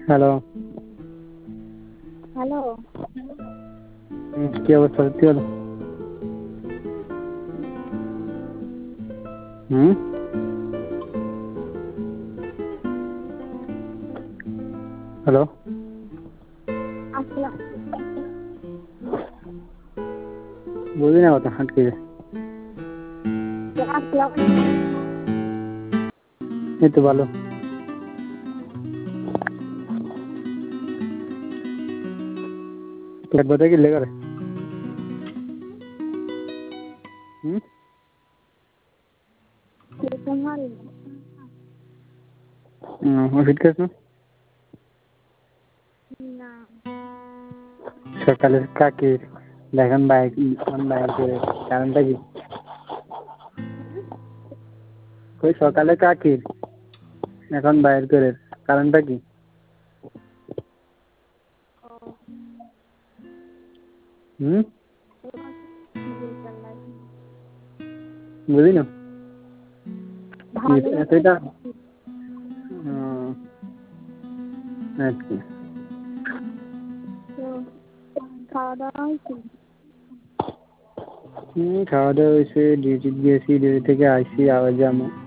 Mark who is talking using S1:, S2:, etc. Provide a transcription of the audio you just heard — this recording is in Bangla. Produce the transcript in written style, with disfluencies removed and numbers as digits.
S1: হ্যালো।
S2: হ্যালো।
S1: কি অবস্থা? কি হলো? হ্যালো।
S2: আসসালাম।
S1: বুঝি না কথা আটকে যায়। এই তো ভালো। বলতে কি লেগারে ওষুধ খেয়েছ
S2: না?
S1: সকালে কাকির দেখেন বাইক বাইর করে কারণটা কি? ওই সকালে কাকির এখন বাইর করে কারণটা কি? বুঝি না সেটা। আচ্ছা,
S2: খাওয়া দাওয়া হয়েছে?
S1: খাওয়া দাওয়া হয়েছে, ডিউটি গিয়েছি, ডিউটি থেকে আইসি আবার যাবো।